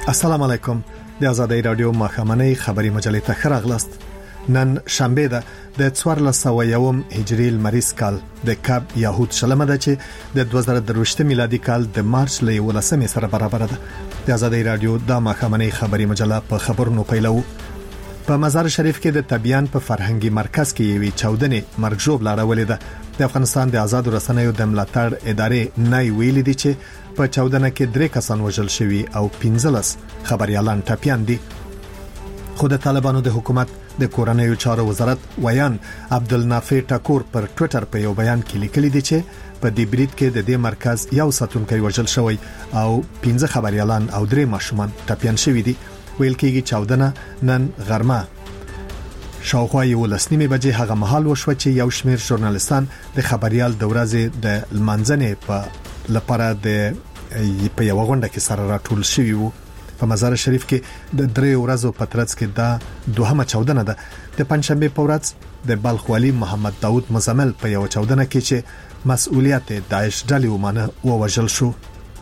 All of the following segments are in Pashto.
السلام علیکم. د آزادۍ رادیو ماښامنۍ خبری مجلې ته خراغلاست. نن شنبه ده د 1401 هجری لمریز کال د کاب یهود شلمه ده چې د 2023 میلادي کال د مارچ ل 11 سره برابر ده. د آزادۍ رادیو د ماښامنۍ خبری مجله په خبرونو پیلو. په مزار شریف کې د طبيان په فرهنګي مرکز کې یوې چاودنې مرګ لاړولې ده. د افغانستان د آزاد رسنیو د ملاتړ ادارې نای ویلي دي چې په چاودنه کې 3 کسان وژل شوي او 15 خبريالان ټپيان دي. خو د طالبانو د حکومت د کورنیو چارو وزارت ویان عبدالنافع ټاکور پر ټوئیټر په یو بیان کې لیکلي دي چې په دې بریټ کې د دې مرکز یو ساتونکی وژل شوی او 15 خبريالان او 3 ماشومان ټپيان شوي دي. ویل کېږي چاودنه نن غرمه شاوخوا یو لسنیمه بجې هغه محل وشو چې یو شمیر ژورنالیستان د خبريال د ورځې د لمانځنې په لپاره د په یو غونډه کې سره راټول شوی وو. په مزار شریف کې د 3 ورځو په ترڅ کې دا دوهمه چاودنه ده. د پنځشنبه په ورځ د بلخ والی محمد داوود مزمل په یو چاودنه کې چې مسؤلیت داعش ډلې ومانه ووژل شو.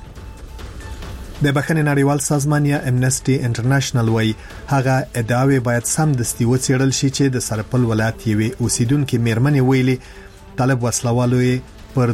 د بخښنې نړیوال سازمان یا امنسټي انټرنیشنل وایي هغه ادعاوې باید سم دستي وڅېړل شي چې د سرپل ولایت یوې اوسیدونکو میرمنې ویلي طالب وسلوالو پر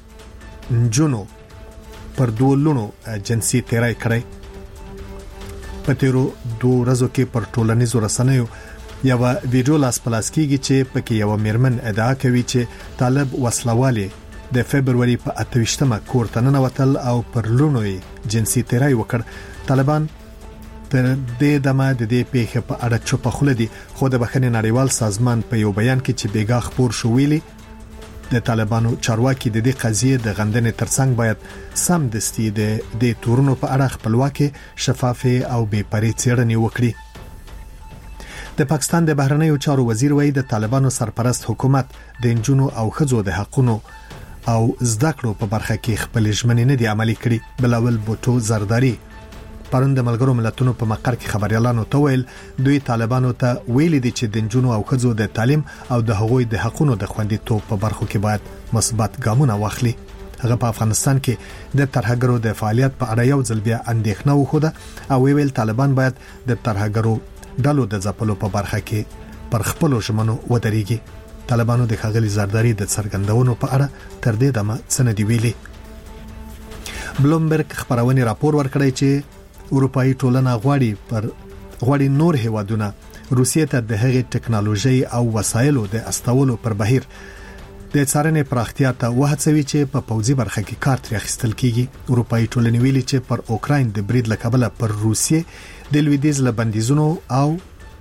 دوه لونو جنسي تیری کړی. په تیرو 2 ورځو کې پر ټولنیزو رسنیو یو ویډیو لاس پلاس کیږي چې پکې یو میرمن ادعا کوي چې طالب وسلوالي د فبرवरी په 28مه کور ته ننوتل او پر لونو جنسي تیری وکړ. طالبان تر دې دمه د دې پیښه په اړه چوپ خوله دي. خو د بخښنې نړیوال سازمان په یو بیان کې چې بیګا خبر شو ویلي د طالبانو چارواکي د دې قضیه د غندنې ترڅنګ باید سم دستي د تورونو په اړه خپلواکي شفافه او بې پرې څېړنې وکړي. د پاکستان د بهرنیو چارو وزیر وایي د طالبانو سرپرست حکومت د انجونو او خځو د حقونو او زده کړو په برخه کې خپل ژمنې نه دي عملي کړي. بلاول بوټو زرداری پرون د ملګرو ملتونو په مقر کې خبريالانو ته ویل دوی طالبانو ته ویلي دي چې د انجونو او خځو د تعلیم او د هغوی د حقونو د خوندیتوب په برخو کې باید مثبت ګامونه واخلي. هغه په افغانستان کې د ترهګرو د فعالیت په اړه یو ځل بیا اندېښنه وښوده او ویل طالبان باید د ترهګرو ډلو د ځپلو په برخه کې پر خپل ژمنو ودرېږي. طالبانو د خغلی زرداری د څرګندونو په اړه تر دې دمه څه نه دی ویلي. بلومبرګ خبرونه راپور ورکړی چې اروپאי ټولنه غواړي نور هیوادونه روسیې ته د هغې ټکنالوژي او وسایلو د استولو پر بهیر د څارنې پراختیا ته وهڅوي چې په پوځي برخه کې کار تر اخیستل کیږي. اروپאי ټولنې ویلي چې پر اوکراین د برید لکبله پر روسیې د لویدیز لبندیزونو او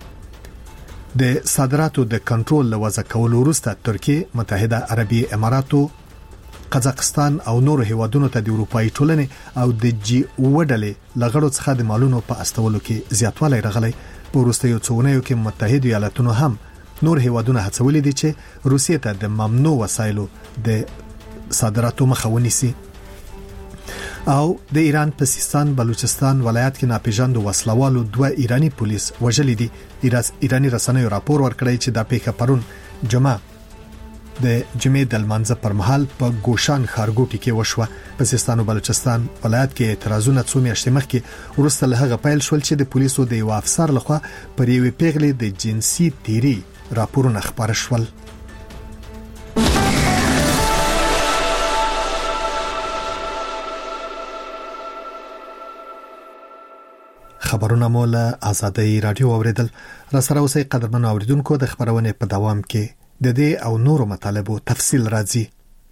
د صادراتو د کنټرول لوځه کولو وروسته ترکیه، متحده عربي اماراتو، قزاقستان او نور هیوادونو ته د اروپאי ټولنې او د جی وډلې لغړو څخه د مالونو په استولو کې زیاتوالی راغلی. په وروستیو څوونیو کې متحده ایالاتونو هم نور هیوادونه هڅولې دي چې روسیې ته د ممنوع وسایلو د صادراتو مخه ونیسي. او د ایران په سیستان بلوچستان ولایت کې ناپېژاندو وسلوالو 2 ایرانی پولیس وژلي دي. ایرانی رسنیو راپور ورکړی چې دا پیښه پرون د جمعې د لمانځه پر مهال په ګوشان ښارګوټي کې وشوه. په سیستان او بلوچستان ولایت کې اعتراضونه څو میاشتې مخکې وروسته له هغه پیل شول چې د پولیسو د یو افسر لخوا پر یوې پیغلې د جنسي تیری راپورونه خبر شول. خبرونه مول آزادۍ رادیو اوریدل. را سره اوسئ قدرمن اوریدونکو. د خبرونه په دوام کې د دې او نورو مطالبو تفصیل راځي.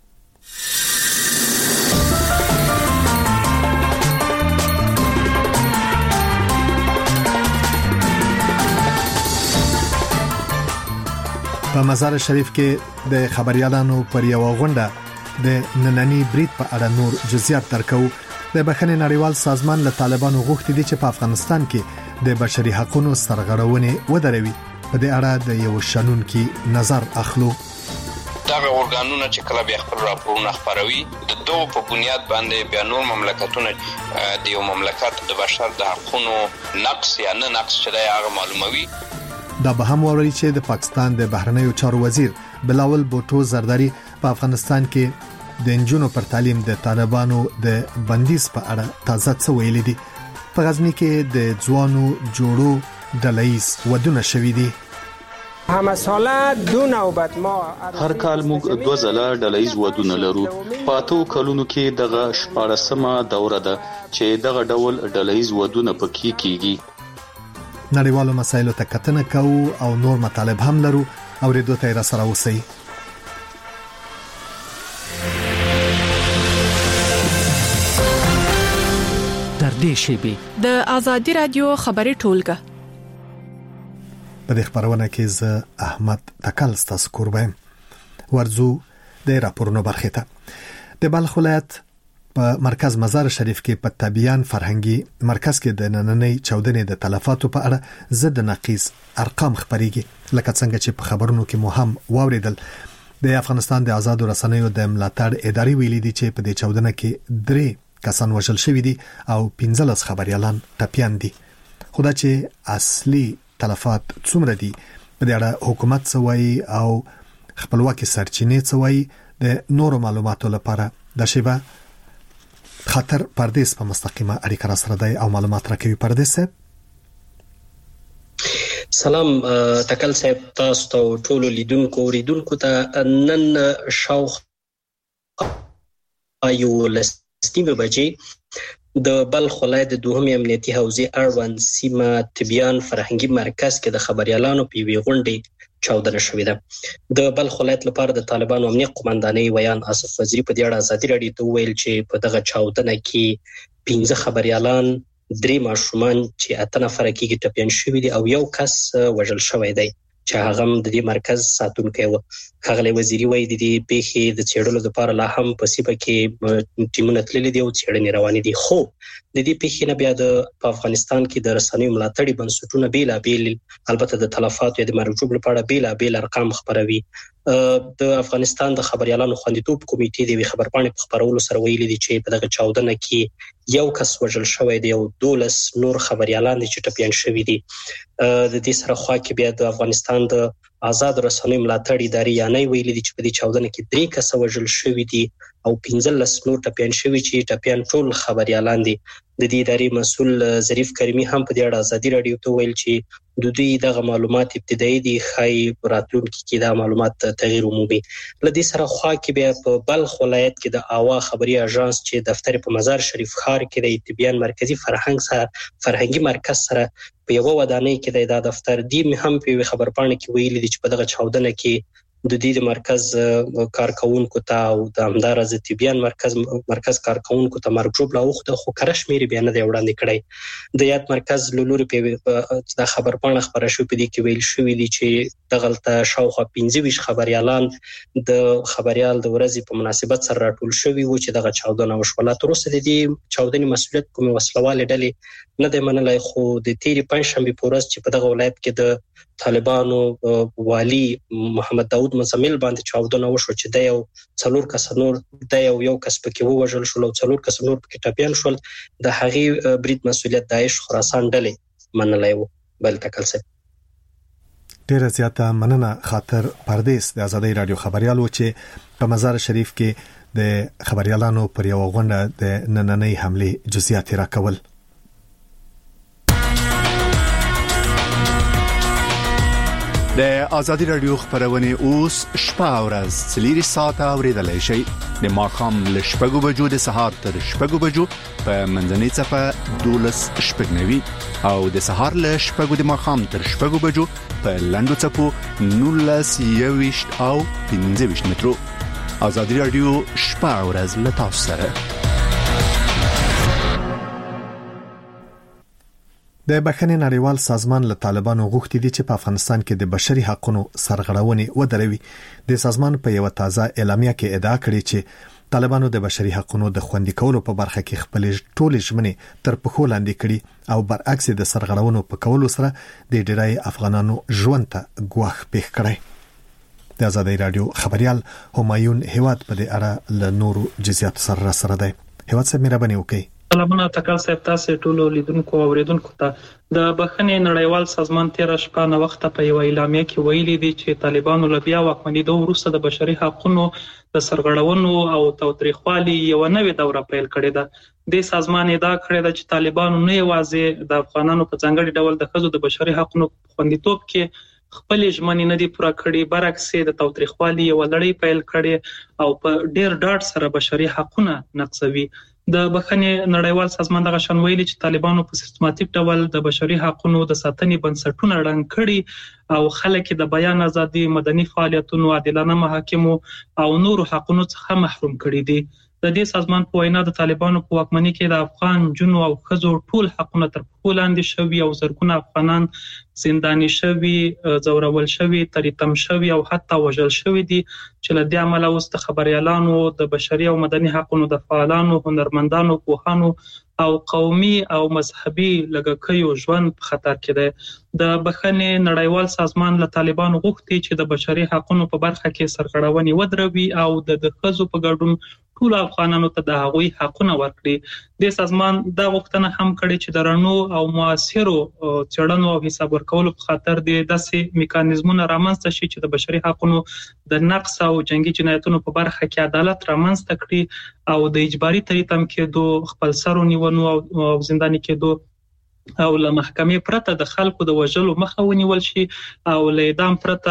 په مزار شریف کې د خبريالانو پر یو غونډه د نننی بریټ په اړه نور جزئیات درکو. د بخښنې نړیوال سازمان له طالبانو غوښتي دي چې په افغانستان کې د بشري حقوقو سرغړونې ودروي. په دې اړه د یو شنونکو نظر اخلو. دغه ارګانونه چې کله بیا خپل راپورونه خبروي د دوه په بنیاد باندې بیا نور مملکتونه د یو مملکت د بشر د حقوقو نقص یا نه نقص چې دا هغه معلوموي. دا به هم ووري چې د پاکستان د بهرنیو چارو وزیر بلاول بوټو زرداری په افغانستان کې د انجونو پر تعلیم د طالبانو د بندیز په اړه تازه څه ویلي دي. په غزنی کې د ځوانو جوړو ډله‌ایز ودونه شوي دي. همه ساله 2 نوبت ما هر کال موږ 2 ځله ډله‌ایز ودونه لرو. په 8 کلونو کې دغه 14مه دوره ده چې دغه ډول ډله‌ایز ودونه پکې کیږي. نړیوالو مسایلو ته کتنه کوو او نور مطالب هم لرو او ریډیو ته را سره اوسئ. در دې شیبه د آزادی رادیو خبري ټولګه په دې خبرونه کې زه احمد تکل ستاسو قربان ورزو د راپورونو برخه ته. د بلخ ولایت په مرکز مزار شریف کې په طبيعان فرهنګي مرکز کې د نننۍ چاودنې د تلفاتو په اړه زد نقیص ارقام خبريږي. لکه څنګه چې په خبرونو کې مو هم واوریدل، د افغانستان د آزادو رسنیو د ملاتړ ادارې ویلي دي چې په دې چاودنه کې 3 کسان وژل شوي دي او 15 خبريالان ټپيان دي. خدا چې اصلي تلفات څومره دي په دې اړه حکومت سوي او خپلواکي سرچینې سوي د نورو معلوماتو لپاره د شیبه خطر پردیس په مستقیمه اړیکه را سره دی او معلومات راکوي. پردیس سلام تکل صاحب، تاسو ته ټول لیدونکو ته نن شاوخ ایو لستیمه بجې د بلخ ولایت د دوهم امنیتي حوزې اړوند سیمه طبيعان فرهنګي مرکز کې د خبريالانو په وی غونډې چاودنه شوې ده. د بلخ ولایت لپاره د طالبانو امنیت قومندانۍ ویان آصف وزیری په دې اړه ازادي رادیو ته ویل چې په دغه چاودنه کې 15 خبريالان، 3 ماشومان چې 8 نفر کې ټپيان شوي دي او یو کس وژل شوی دی چې هغه د دې مرکز ساتونکی و. ښاغلی وزیری وایي د دې پیښې د څېړلو لپاره لا هم په سیمه کې ټیمونه تللي دي او څېړنې روانې دي. خو د دې پیښې نه بیا په افغانستان کې د رسنیو ملاتړي بنسټونه بیلابیل البته د تلفاتو یا د مرګ ژوبلو په اړه بیلابیل ارقام خپروي. د افغانستان د خبريالانو خوندیتوب کمیټې د خبرپاڼې په خبرولو سره ویلي دي چې په دغه چاودنه کې یو کس وژل شوی دی او 12 نور خبريالان دي چې ټپيان شوي دي. د دې سره خوا کې بیا د افغانستان د آزاد رسنیو ملاتړ ادارې یانې ویلي دي چې په دې چاودنه کې 3 کس وژل شوي دي او 15 نور ټپيان شوي چې ټپيان ټول خبريالان دي. د دې ادارې مسؤل ظریف کریمی هم په دې اړه ازادي رادیو ته ویل چې د دوی دغه معلومات ابتدایي دي، خای راتلونکي کې دا معلومات تغیر عمومي. لدې سره خوا کې بیا په بلخ ولایت کې د اوا خبري اژانس چې دفتر په مزار شریف ښار کې د طبيعان مرکزی فرهنګي مرکز سره په یو ودانۍ کې د دفتر دی هم په خبرپاڼه کې ویلي دي چې په دغه چاودنه کې د دې مرکز کارکونکو ته او د همدارز طبيعان مرکز کارکونکو ته مرګ ژوبله وخته خو کرشمیر بیا نه دی وړاندې کړی. د یاد مرکز لوري په د خبرپاڼه خبره شو په دې کې ویل شوې دي چې دغلته شاوخوا 15 خبريالان د خبريال د ورځې په مناسبت سره راټول شوي وو چې دغه چاودنه وشوله. تر اوسه د دې چاودنې مسؤلیت کومه وسلواله ډلې نه دی منلای، خو د تیری پنځشنبه په ورځ چې په دغه ولایت کې د طالبانو والی محمد داود مزمل باندې چاودنه وشو چې د یو 4 کس نور د یو کس پکې وژل شو او 4 کس نور پکې ټپيان شول. د هغې برید مسؤلیت داعش خراسان ډلې منلای وو. بل تکل څه ډیره زیاته مننه خاطر پردیس د آزادۍ رادیو خبريال و چې په مزار شریف کې د خبريالانو پر یو غونډه د نننۍ حمله جزئیات راکول. د آزادی رادیو خبرونه اوس شپه او ورځ 3 ساعته اوریدلای شئ. د ماښام له 6 بجو د سهار تر 6 بجو په منځنۍ صفه 12:09 او د سهار له 6 د ماښام تر 6 بجو په لاندو صفو 19:20 او 15 مترو. آزادی رادیو شپه او ورځ له تاسو سره. د بخښنې نړیوال سازمان له طالبانو غوښتي دي چې په افغانستان کې د بشري حقوقو سرغړونې ودروي. د سازمان په یو تازه اعلامیه کې ادعا کړې چې طالبانو د بشري حقوقو د خوندي کولو په برخه کې خپل ټولې ژمنې تر پخو لاندې کړي او برعکس د سرغړونو په کولو سره د ډیری افغانانو ژوند ته ګواښ پېښ کړی. د آزادۍ رادیو خبريال همایون هیواد په دې اړه له نورو جزئیات سره دی. هیواد سره مهرباني وکړئ. سلامونه تکل صاحب، تاسو ټول لیدونکو او اوریدونکو ته د بخښنې نړیوال سازمان 13 شپه نه وخت په یو اعلامیه کې ویلي دي چې طالبانو له بیا واکمنېدو وروسته د بشري حقوقو د سرغړونو او تاوتریخوالي یو نوې دوره پیل کړې ده. د سازمان ادعا کړې ده چې طالبانو نه یوازې د افغانانو په ځانګړي ډول د ښځو د بشري حقوقو خوندیتوب کې خپل ژمنې نه دي پوره کړې، برعکس د تاوتریخوالي یو لړۍ پیل کړې او په ډېر ډاډ سره بشري حقوقونه نقضوي. د بخښنې نړیوال سازمان دغه شان ویلي چې طالبانو په سیستماتیک ډول د بشري حقوقو د ساتنې بنسټونه ړنګ کړي او خلک د بیان ازادي، مدني فعالیتونو، عادلانه محاکمو او نورو حقوقو څخه محروم کړي دي. د دې سازمان په وینا د طالبانو په واکمنۍ کې د افغان جنو او ښځو ټول حقونه تر پښو لاندې شوي او زرګونه افغانان زنداني شوي، ځورول شوي، تریتم شوي او حتی وژل شوي دي چې له دې امله اوس د خبريالانو، د بشري او مدني حقوقو د فعالانو، هنرمندانو، پوهانو او قومي او مذهبي لږکیو ژوند په خطر کې دی. د بخښنې نړیوال سازمان له طالبانو غوښتي چې د بشري حقوقو په برخه کې سرغړونې ودروي او د ښځو په ګډون ټول افغانانو ته د هغوی حقونه ورکړي. د سازمان دا غوښتنه هم کړې چې د رڼو او موثرو څېړنو او حساب ورکولو په خاطر د داسې میکانیزمونو رامنځته شي چې د بشري حقوقو د نقض او جنگي جنایتونو په برخه کې عدالت رامنځته کړي او د اجباري تریتم کېدو، خپل سر ونیونو او زنداني کېدو او له محکمې پرته د خلکو د وژلو مخه ونیول شي او له اعدام پرته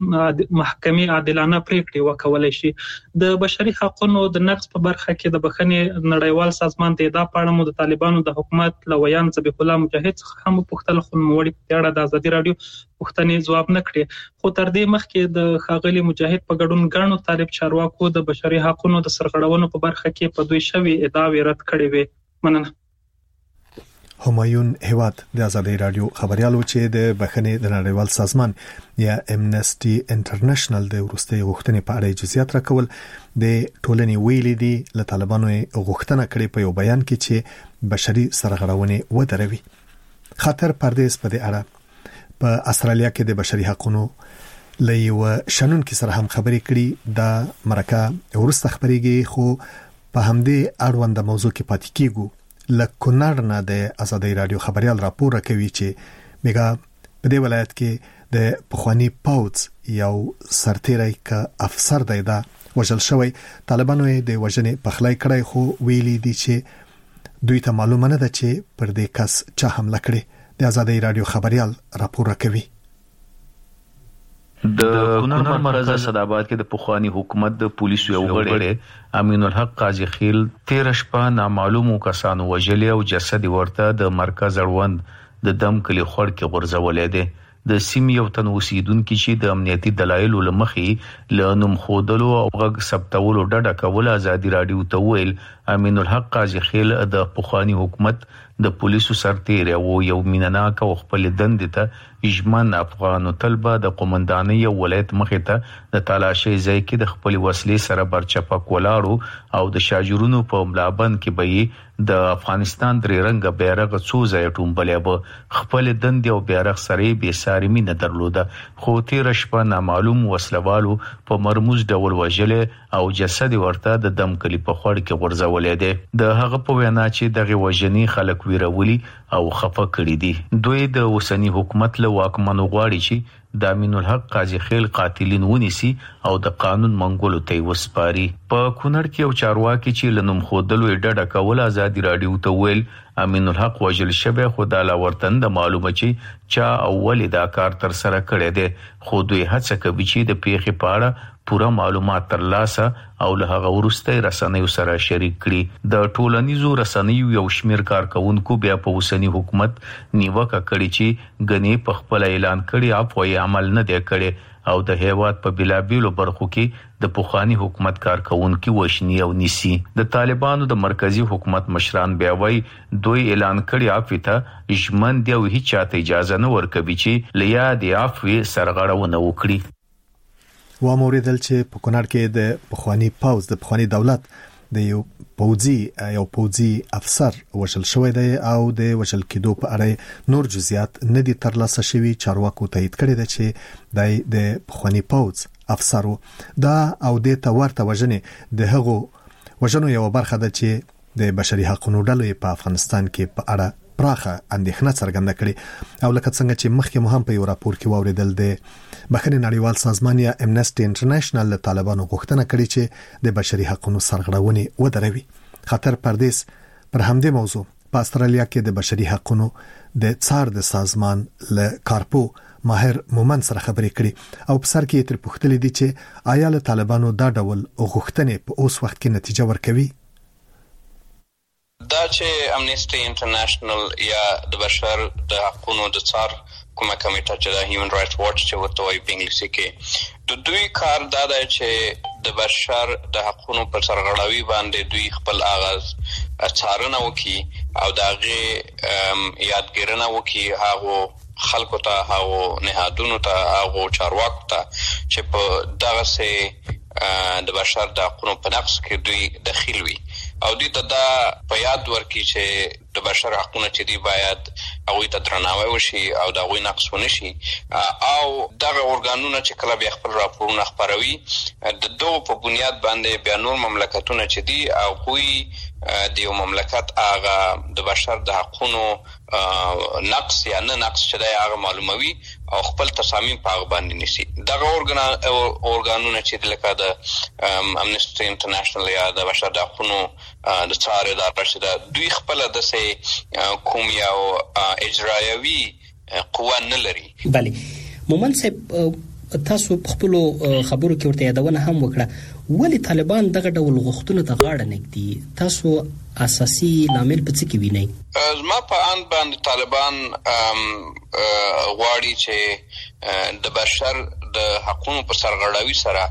محکمې عادلانه پریکړې وکولای شي. د بشري حقوقو د نقض په برخه کې د بخښنې نړیوال سازمان د ادعا په اړه د طالبانو د حکومت لویان ذبیح الله مجاهد څخه هم پوښتل، خو نوموړي په اړه د ازادي رادیو پوښتنې ځواب نه کړي. خو تر دې مخکې د ښاغلي مجاهد په ګډون ګڼو طالب چارواکو د بشري حقوقو د سرغړونو په برخه کې په دوی شوي ادعاوې رد کړې وي. مننه. همایون هیواد د ازادي رادیو خبريالو چې د بخښنې د نړیوال سازمان یا امنسټي انټرنیشنل د ورستي غوښتنې په اړه جزئیات راکول د ټولنې ویلي دي له طالبانو غوښتنه کړې په یو بیان کې چې بشري سرغړونې ودروي. خاطر پردیس په دې اړه په استرالیا کې د بشري حقوقو لایو شنن کې سره هم خبرې کړي. د مرکه ورسته خبرېږي خو په همدې اړوند موضوع کې پاتې کیږو. لکونړ نه د ازادي رادیو خبريال راپور کوي چې میګه په دې ولایت کې د پخوانی پاوڅ یو سرتیری ک افسر دی دا وژل شوی. طالبانو د وژنې پخلای کړی خو ویلي دي چې دوی ته معلومه نه ده چې پر دې کس چا حمله کړې. د ازادي رادیو خبريال راپور کوي. د کونړ مرکز صداباد کې د پخوانی حکومت د پولیسو یو غړی امین الحق قاضي خیل 13 شپه نامعلومو کسانو وژلې او جسد ورته د مرکز اړوند د دم کلی خور کې غورځولې ده. د سیمې یو تن اوسیدونکو چې د امنیتي دلایلو لمخې لنوم خودلو او غږ ثبتولو ډډه کول ازادي رادیو ته ویل. امین الحق قاضي خیل د پخوانی حکومت د پولیسو سرتیری او یو مینناک او خپل دندې ته اجمن افغانو طلبه د قومندانۍ ولایت مخې ته د تلاشي ځای کې د خپل وسلې سره برچپک ولاړو او د شاجورونو په ملابند کې به د افغانستان درې رنګ بیرغ څو ځای ټومبلې به خپل دندې او بیرغ سره به سارمي نه درلوده. خو 13 شپه نامعلوم وسلوالو په مرموز ډول وژلې او جسد ورته د دم کلی په خور کې غورځولې ده. د هغه په وینا چې دغه وژنې خلک ویرولي او خفه کړی دي. دوی د اوسنی حکومت له واکمنو غواړي چې د امین الحق قاضي خیل قاتلین ونیسي او د قانون منګولو ته وسپاري. په کونړ کې یو چارواکي چې لنوم خودلو ډډه کول ازادي رادیو ته ویل امین الحق وژل شوی خو د لاورتن د معلومه چې چا اول دا کار تر سره کړی دی. خو دوی هڅه کوي چې د پیښې په اړه پوره معلومات ترلاسه او له هغه وروسته رسنیو سره شریک کړي. د ټولنیزو رسنیو یو شمیر کارکونکو بیا په اوسنی حکومت نیوکه کړي چې غني په خپل اعلان کړي اپوي عمل نه دی کړي او د هیواد په بلابیلو برخو کې د پوخانی حکومت کارکونکو وشنی او نیسی. د طالبانو د مرکزی حکومت مشران بیا وایي دوی اعلان کړي افته اجمن دی او هیڅ چاته اجازه نه ورکوي چې لیا دی افوی سرغړونه وکړي. و موریدل چې په کونړ کې د پخوانی پاوز د پخوانی دولت د یو پوځي افسر وژل شوی دی او د وژل کېدو په اړه نور جزئیات نه دي ترلاسه شوي. چارواکو تایید کړی دی چې د پخوانی پاوز افسر دا او د ورته وژنې د هغو وژنو یو برخه ده چې د بشري حقوقو ډلې په افغانستان کې په اړه پراخه اندېښنه څرګنده کړې او لکه څنګه چې مخکې مو هم په یو راپور کې واوریدل د بخښنې نړیوال سازمان یا امنسټي انټرنیشنل له طالبانو غوښتنه کړې چې د بشري حقوقو سرغړونې ودروي. خطر پردیس پر همدې موضوع په استرالیا کې د بشري حقوقو د څار د سازمان له کارپو ماهر مومن سره خبرې کړې او په سر کې تر پوښتنې دي چې آیا له طالبانو دا ډول غوښتنې په اوس وخت کې نتیجه ورکوي. دا چې امنسټي انټرنیشنل یا د بشر د حقوقو د څار کومه کمیټه چې د هیومن رائټس واچ چې ورته وایي په انګلیسي کې د دوی کار دا دی چې د بشر د حقوقو پر سرغړاوي باندې دوی خپل آغاز څارنه وکړي او دغه یادګیرنه وکړي هغه خلکو ته هغه نهادونو ته هغه چارواکو ته چې په دغه سه د بشر د حقوقو په نقض کې دوی دخیل وي او دوی ته دا په یاد ورکړي چې د بشر حقوقو چې دی باید هغه ته درناوی وشي او دا غوي نقص ونشي او دغه اورګانونه چې کله بیا خپل راپورونه خبروي د دوه په بنیاد باندې بیا نور مملکتونه چې دی او غوي د یو مملکت هغه د بشر د حقوقو نقص یا نه نقص چې دا هغه معلوموي او خپل تصامیم په هغه باندې نشي. دغه اورګانونه چې لکه د امنسټي انټرنیشنل یا د بشر د حقوقو د څار اداره چې دوی خپل د کوم یو اجرایوي قوه نه لري. بله مومن صاحب تاسو خپل خبرو کې ورته یادونه هم وکړه ولی طالبان دغه ډول غوښتنو ته غاړه نږدي تاسو اساسي لامل په څه کې وینئ؟ زما په اند باندې طالبان غواړي چې د بشر د حقوقو پر سرغړاوي سره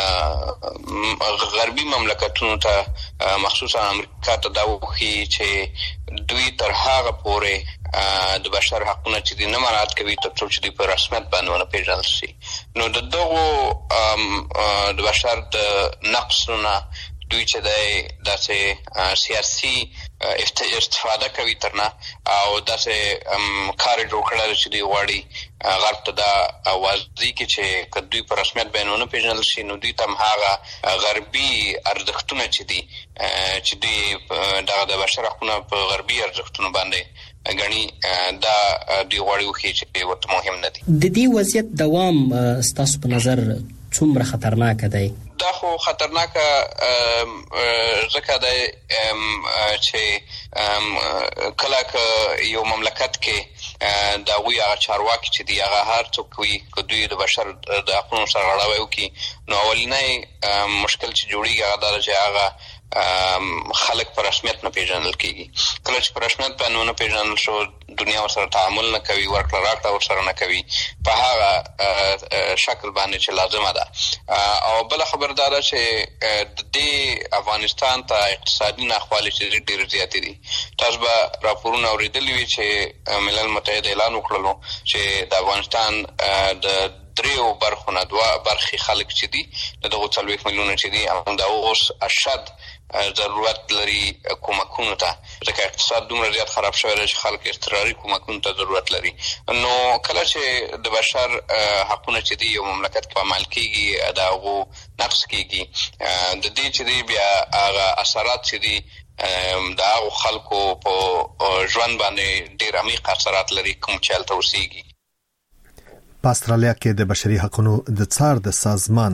غربي مملکتونو ته مخصوصا امریکا ته دا وخی چې دوی تر هغه پورې د بشر حقوقو چې د نه مراعات کوي تر څو چې په رسمیت باندې ونه پیژندل شي. نو دغه د بشر د نقصونه دوی چې داسې سیاسي استفاده کوي ترنه او داسې کار جوړ کړل چې دی غواړي غرب ته دا واضح کی چې کدوې په رسمیت باندې نه پیژنل شي نو دوی تم هغه غربي ارزښتونه چې دی چې دی د بشر حقوقو په غربي ارزښتونو باندې غني دا دی غواړي چې ورته مهم نه دي. د دې وضعیت دوام ستاسو په نظر څومره خطرناک دی؟ دا خو خطرناک ځکه دی چې کله یو مملکت کې دا وی هغه چارواکي چې دی هغه هر څوک وي کدوې د بشر د حقوقو سرغړاوي وکړي نو اولنۍ مشکل چې جوړیږي هغه دا چې هغه خلک پر رسمیت نه پیژندل کیږي. کله چې پر رسمیت باندې نه پیژندل شو دنیا ورسره تعامل نه کوي ورکړه راکړه ورسره نه کوي په هغه شکل باندې چې لازمه ده. او بل خبردار چې د افغانستان ته اقتصادي ناخوالې چې ډېر زیات دي. تاسو به راپورونه اوریدلي وي چې ملل متحد اعلان وکړلو چې د افغانستان د دریو برخونه دوه برخي خلک چې دي دغه 40 میلیون چې دي هم دا اوس اشد ضرورت لري کومکونو ته ځکه اقتصاد دومره زیات خراب شوی دی چې خلک اضطراري کومکونو ته ضرورت لري. نو کله چې د بشر حقوقو چې دی یو مملکت په عمل کېږي دا غو نقص کېږي د دې چې دی بیا هغه اثرات چې دی دا خلکو په ژوند باندې ډېر عمیق اثرات لري کوم چې هلته اوسېږي. په استرالیا کې د بشري حقوقو د څار د سازمان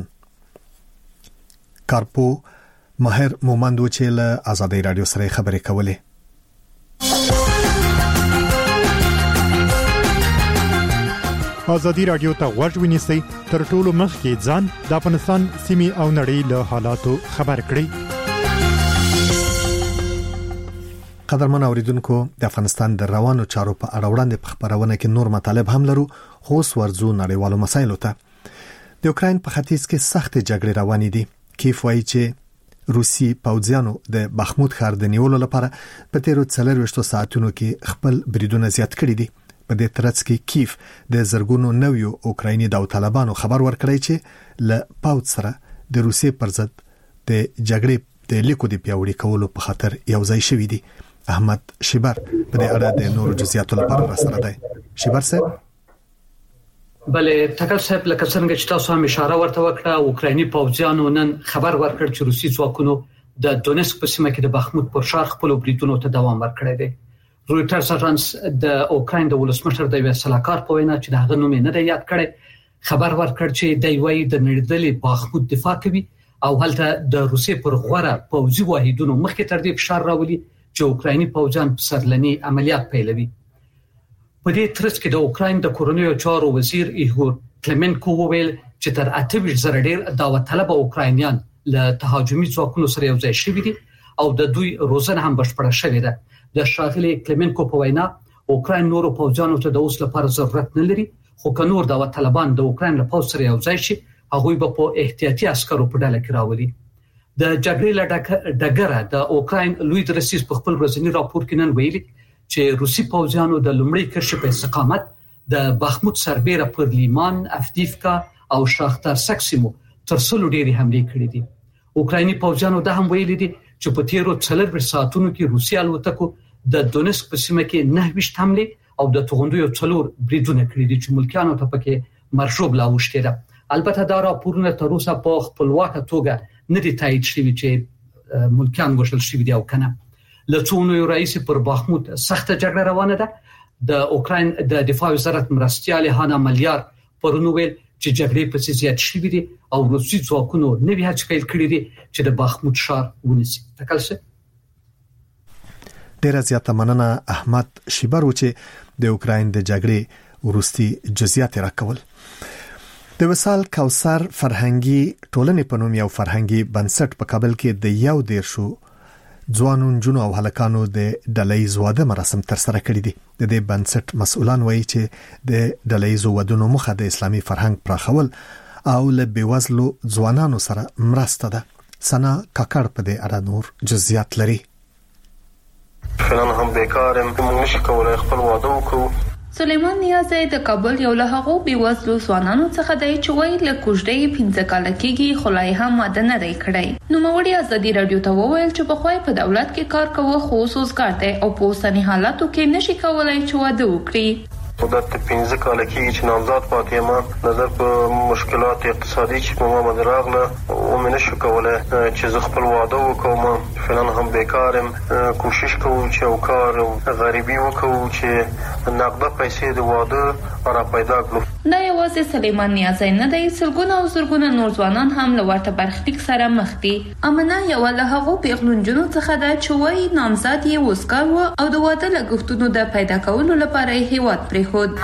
کارپو ماهر مومند چې له آزادۍ رادیو سره خبرې کولې. آزادۍ رادیو ته غوږ ونیسئ تر ټولو مخکې ځان د افغانستان سیمې او نړۍ له حالاتو خبر کړئ. قدرمن اوریدونکو د افغانستان د روانو چارو په اړه وړاندې په خبرونه کې نور مطالب هم لرو خو ورزو نړیوالو مسایلو ته. د اوکراین په ختیځ کې سخت جګړې روانې دي. کیف وایي چې روسي پوځیانو د بخمود ښار د نیولو لپاره په تیرو 24 ساعتونو کې خپل بریدونه زیات کړي دي. په دې ترڅ کې کیف د زرګونو نویو اوکرایني داوطلبانو خبر ورکړی چې له پوځ سره د روسي پر ضد د جګړې د لیکو د پیاوړي کولو په خاطر یو ځای شوی دی. احمد شیبر په دې اړه د نورو جزئیاتو لپاره را سره دی. شیبر صاحب بله تکل صاحب لکه څنګه چې تاسو هم اشاره ورته وکړه اوکرایني پوځیانو نن خبر ورکړ چې روسي ځواکونو د دونسک په سیمه کې د بخمود پر شار خپل بریدونو ته دوام ورکړی دی. رویټرز اژانس د اوکراین د ولسمشر د ویل سلاکار په وینا چې د هغه نوم نه دی یاد کړی خبر ورکړ چې د وی د نړیدلې بخمود دفاع کوي او هلته د روسي پر غوړه پوځي واحدونو مخکې تر دې فشار راولي چې اوکرایني پوځیان سرلني عملیات پیلوي. په دې ترڅ کې د اوکراین د کورونیو چارو وزیر ایهور کلمنکو وویل چې تر 28 ډیر دعوت طلب اوکراینیان له تهاجمي ځواکونو سره یو ځای شوي دي او د دوی روزنه هم بشپړه شوې ده. د شاغلي کلمنکو په وینا اوکراین نورو پوځیانو ته د اوس لپاره ضرورت نه لري خو که نور دعوت طلبان د اوکراین له پوځ سره یو ځای شي هغوی به په احتیاطي عسکرو په ډله کې راولي. د جګړې له ډګره د اوکراین لوی درسیس په خپل ورځنی راپور کې نن ویلي چې روسي پوځیانو د لومړي کرښې په استقامت د بخمود سربېره پر لیمان، افدیفکا او شاختار سکسیمو تر څلو ډېری حملې کړې دي. اوکرایني پوځیانو د هم ویلي دي چې په تیرو 4 ساعتونو کې روسي الوتکو د دونسک په سیمه کې 9 حملې او د توغندیو 4 بریدونه کړې دي چې ملکیانو ته پکې مرشوب لا وشته ده. البته دا راپورونه تر اوسه په خپلواکه توګه نه دي تایید شوي چې ملکیان وشل شوي دي او کنه. لڅونو رئیس پر بخمود سخت جګړه روانه ده. د اوکراین د دفاع وزارت مرستيال هانا ملیار پرونو ویل چې جګړې په څیر زیات شوي دي او روسي ځواکونو نوې هڅې پیل کړې دي چې د بخمود ښار ونیسي. تکلسه ډیره زیاته مننه احمد شیبرو چې د اوکراین د جګړې وروستي جزئیات راکول. د وصال کوثر فرهنګي ټولنې په نوم یو فرهنګي بنسټ په کابل کې د یو دیرشو ځوانو جنو او هلکانو د ډلهیز واده مراسم تر سره کړی دي. د دې بنسټ مسؤلان وایي چې د ډلهیز ودونو مخه د اسلامي فرهنګ پراخول او له بیوزلو ځوانانو سره مرسته ده. سنا کاکړ په دې اړه نور جزئیات لري. فلان هم بیکارم موږ نشو کولای خپل واده وکړو. سلیمان نیازی د کابل یو له هغو بیوزلو ځوانانو څخه دی چې وایي له کوژدې 15 کاله کېږي خو لا یې هم واده نه دی کړی. نوموړي ازادي راډیو ته وویل چې پخوا په دولت کې کار کوه خو اوس وزګار دی او په اوسني حالاتو کې نشي کولای چې واده وکړي. خودت 15 کاله کېږي چې نامزاد پاتې ما نظر په مشکلات اقتصادي چې په ما باندې راغله او مې نشو کولای چې زه خپل واده وکړم. فعلا هم بیکارم کوشش کوم چې او کار غریبي وکړو چې نقده پیسې د واده را پیدا کړو. دا یوازې سلیمان نیازی نه دی، سلګونه او زرګونه نور ځوانان هم له ورته برخلیک سره مخ دي. امنه یو له هغو پیغلونجونو څخه ده چې وایي نامزاد یې وزګار و او د واده لګښتونو د پیدا کولو لپاره یې هیواد پرېښود.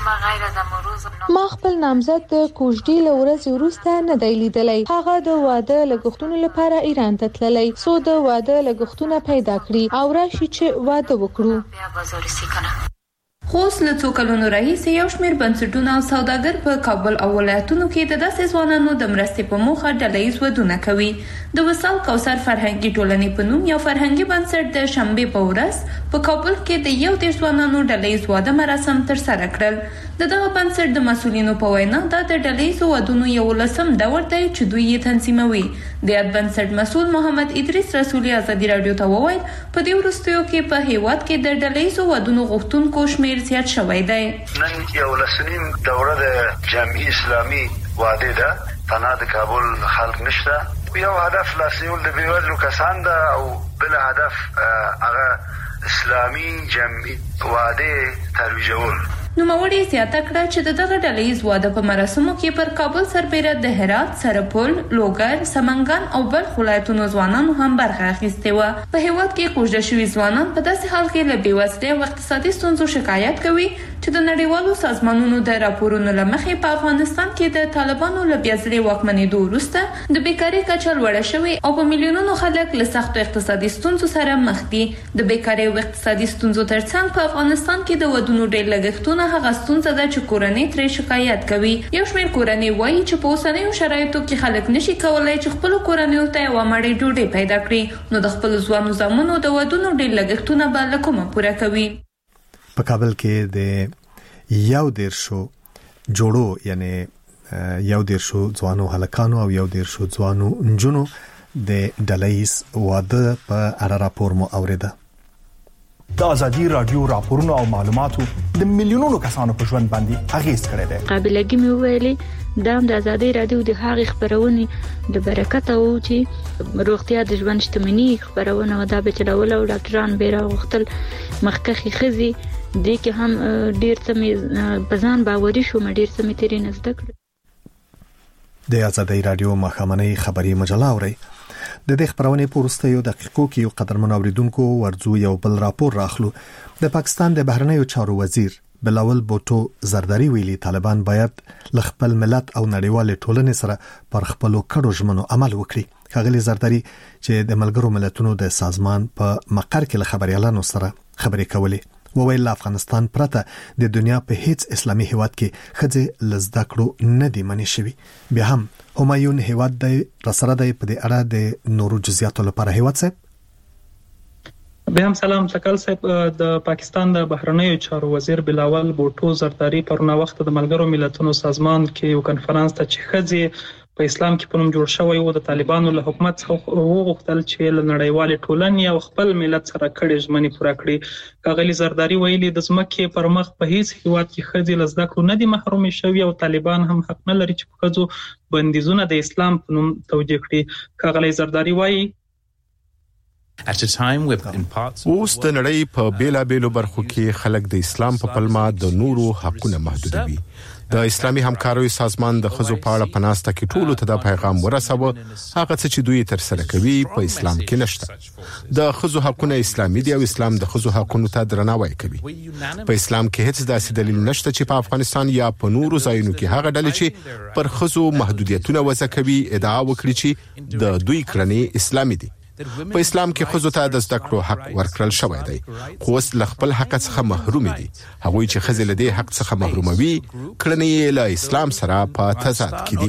ما خپل نامزد د کوژدې له ورځې وروسته نه دی لیدلی. هغه د واده لګښتونو لپاره ایران ته تللی څو د واده لګښتونه پیدا کړي او راشي چې واده وکړو. خو له څو کلونو راهیسې یو شمېر بنسټونه او سوداګر په کابل او ولایتونو کې د داسې ځوانانو د مرستې په موخه ډلهیز ودونه کوي. د وصال کوثر فرهنګي ټولنې په نوم یو فرهنګي بنسټ د شنبې په ورځ په کابل کې د یو دېرش ځوانانو ډلهیز واده مراسم ترسره کړل. د دغه بنسټ د مسؤلینو په وینا دا د ډلهیزو ودونو 11م دور دی چې دوی یې تنظیموي. د یاد بنسټ مسؤل محمد ادریس رسولي ازادي راډیو ته وویل په دې وروستیو کې په هیواد کې د ډلهیزو ودونو غوښتونکو شمېر زیات شوی دی. نن 11 دوره د جمعي اسلامي واده ده. تنها د کابل خلک نشته. یو هدف لاسنیول د بیوزلو کسان ده او بل هدف هغه اسلامي جمعي واده ترویجول. نوموړي زیاته کړه چې دغه ډلهیز واده په مراسمو کې پر کابل سربېره د هرات، سرپل، لوګر، سمنګان او بلخ ولایتونو ځوانانو هم برخه اخیستې وه. په هیواد کې کوژده شوي ځوانان په داسې حال کې له بېوزلۍ او اقتصادي ستونزو شکایت کوي چې د نړیوالو سازمانونو د راپورونو له مخې په افغانستان کې د طالبانو له بیا ځلې واکمنېدو وروسته د بیکارۍ کچه لوړه شوې او په میلیونونو خلک له سختو اقتصادي ستونزو سره مخ دي. د بیکارۍ او اقتصادي ستونزو ترڅنګ په افغانستان کې د ودونو ډېر لګښتونه هغه ستونزه ده چې کورنۍ ترې شکایت کوي. یو شمېر کورنۍ وایي چې په اوسنیو شرایطو کې خلک نشي کولای چې خپلو کورنیو ته یوه مړۍ ډوډۍ پیدا کړي، نو د خپلو ځوانو زامنو د ودونو ډېر لګښتونه به له کومه پوره کوي. په کابل کې د یو دیرشو جوړو یعنی یو دیرشو ځوانو هلکانو او یو دیرشو ځوانو نجونو د ډلهیز واده په اړه راپور مو اوریده. د ازادي رادیو راپورونو او معلوماتو د میلیونونو کسانو په ژوند باندې اغیز کړی دی. قابلیت مې ویلي د ازادي رادیو د هغې خبرونه د برکت او چې روغتیا د ژوند شتمنۍ خبرونه دا به چلول او ډاکټران بیره غوښتل مخکخي خزي د کې هم ډیر څه مې بزان باوري شو مې ډیر څه مې تیرې نزد کړ. د ازادي رادیو مخامنۍ خبري مجله اوري. د دې خبرونې په وروستیو دقیقو کې یو قدرمن اوریدونکو ورځو یو بل راپور راخلو. د پاکستان د بهرنیو چارو وزیر بلاول بوټو زرداری ویلي طالبان باید لخپل ملت او نړیوال ټولنې سره پر خپل کړو ژمنو عمل وکړي. ښاغلي زرداری چې د ملګرو ملتونو د سازمان په مقر کې له خبريالانو سره خبرې کولې وویل افغانستان پرته د دنیا په هیڅ اسلامي هیواد کې خځې لزده کړو نه دی منې شوی. بیا هم همایون هیواد د رسره د په دې اړه د نورو جزئیاتو لپاره هیواد صاحب. به هم سلام سکل صاحب. د پاکستان د بهرنیو چارو وزیر بلاول بوټو زرداری پرونه وخت د ملګرو ملتونو سازمان کې یو کنفرانس ته چې خځې په اسلام کې په نوم جوړ شوی و د طالبانو له حکومت څخه وغوښتل چې له نړیوال ټولنې او خپل ملت سره کړي ژمنې پوره کړي. ښاغلي زرداری ویلي د ځمکې پر مخ په هیڅ هیواد کې خځې له زده کړو نه دي محروم شوي او طالبان هم حق نه لري چې په ښځو بندیزونه د اسلام په نوم توجیه کړي. ښاغلي زرداری وایي اوس د نړۍ په بیلابېلو برخو کې خلک د اسلام په پلمه د نورو حقونه محدودوي. د اسلامي همکاریو سازمان د خزو په اړه پناسته کې ټولو ته د پیغام ورسوه هغه څه چې دوی تر سره کوي په اسلام کې نشته. د خزو حقونه اسلامي دي او اسلام د خزو حقونو ته درناوی کوي. په اسلام کې هیڅ داسې دلیل نشته چې په افغانستان یا په نورو ځایونو کې هغه ډلې چې پر خزو محدودیتونه وضع کوي ادعا وکړي چې د دوی کړنې اسلامي دي. په اسلام کې خزو ته د زده کړو حق ورکړل شوی دی خو اوس له خپل حق څخه محروم دي. هغوی چې خزې له دې حق څخه محروموي کړنې یې له اسلام سره په تضاد کې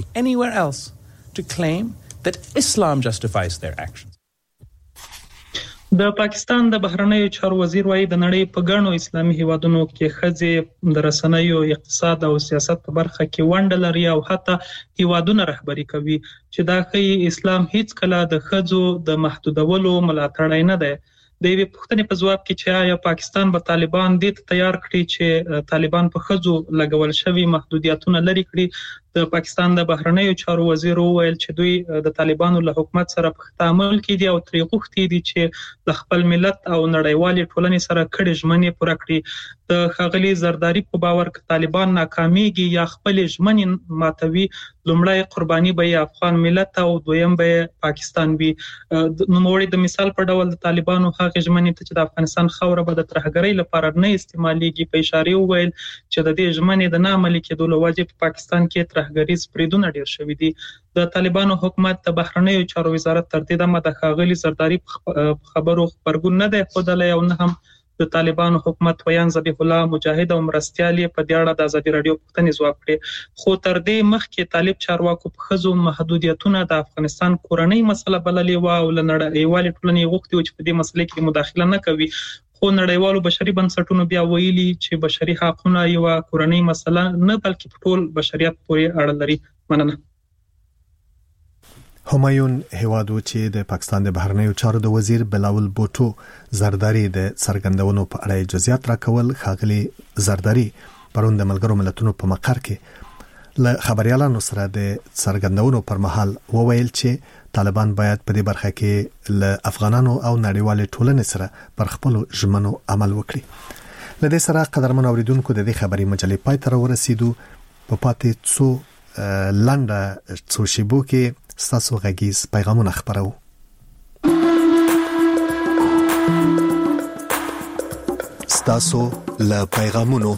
دي. د پاکستان د بهرنیو چارو وزیر وايي د نړۍ په ګڼو اسلامي هیوادونو کې خځې د رسنیو اقتصاد او سیاست په برخه کې ونډه لري او حتی هیوادونه رهبری کوي چې دا ښيي اسلام هیڅ کله د خځو د محدودولو ملاتړی نه دی. د یوې پوښتنې په ځواب کې چې آیا پاکستان به طالبان دې ته تیار کړي چې طالبان په خځو لګول شوي محدودیتونه لري کړي د پاکستان د بهرنیو چارو وزیر وویل چې دوی د طالبانو له حکومت سره په تعامل کې دي او ترې غوښتي دي چې د خپل ملت او نړیوال ټولنې سره کړي ژمنې پوره کړي. د ښاغلي زرداری په باور ک طالبان ناکامیږي یا خپل ژمنې ماتوي لومړی قرباني به افغان ملت او دویم به پاکستان وي. نوموړي د مثال په ډول د طالبانو هغه ژمنې ته چې د افغانستان خوره به د ترهګرۍ لپاره نه استعمالېږي په اشاره وویل چې د دې ژمنې د نه عملي کېدو له وجې په پاکستان کې ترهګریز بریدونه ډیر شوي دي. د طالبانو حکومت د بهرنیو چارو وزارت تر دې دمه د ښاغلي زرداری خبرو خبرګون نه دی ښودلی او نه هم د طالبانو حکومت ویان ذبیح الله مجاهد او مرستيال په دې اړه د ازادي رادیو پوښتنې ځواب کړي. خو تر دې مخکې طالب چارواکو په خزو محدودیتونه د افغانستان کورنۍ مسله بللې و او لنړیوال ټولنې غوښتي چې په دې مسله کې مداخله نه کوي. خو نړیوالو بشري بنسټونو بیا ویلي چې بشري حقوقونه یو کورنۍ مسله نه بلکې په ټول بشریت پورې اړه لري. مننه. همایون هیوادو چې د پاکستان د بهرنیو چارو د وزیر بلاول بوټو زرداری د څرګندونو په اړه جزئیات راکول. ښاغلي زرداری پرون د ملګرو ملتونو په مقر کې له خبريالانو سره د څرګندونو پر مهال وویل چې طالبان باید په دې برخه کې له افغانانو او نړیوال ټولنې سره پر خپل ژمنو عمل وکړي. له دې سره قدرمن اوریدونکو د دې خبري مجلې پای ته ورسېدو. په پاتې څو لنډه څو شیبو کې ستاسو غږیز پیغامونه خبرو. ستاسو له پیغامونو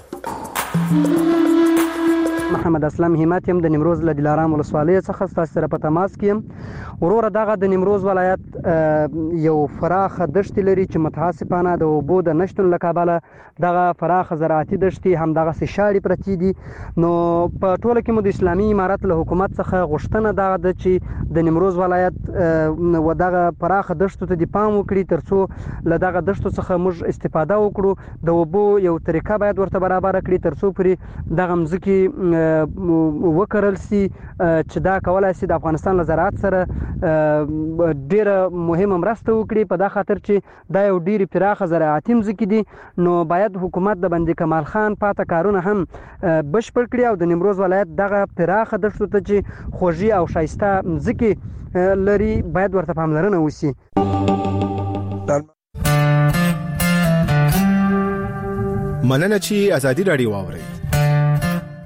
محمد اسلام همت يم د نیمروز له دلارام ولسوالۍ څخه تاسو سره په تماس کې وروره دغه د نیمروز ولایت یو فراخه دشت لري چې متاسفانه د اوبو د نشټون لکابله دغه فراخه زراعتي دشتي هم دغه شاړي پرتی دي. نو په ټوله کې مو د اسلامي امارت له حکومت څخه غوښتنه ده چې د نیمروز ولایت و دغه فراخه دشتو ته د پام وکړي ترڅو له دغه دشتو څخه موږ استفاده وکړو. د اوبو یو طریقه باید ورته برابر کړي ترڅو پرې دغه مځکه وکړل سي چې دا کولای سي د افغانستان له زراعت سره ډیره مهمه مرسته وکړي په دا خاطر چې دا یو ډیره پراخه زراعتي ځمکې دي نو باید حکومت د بندي کمال خان پاته کارونه هم بشپړ کړي او د نیمروز ولایت دغه پراخه دښتو ته چې خوږی او شایسته ځمکې لري باید ورته پاملرنه وشي. مننه چې ازادي رادیو واورید.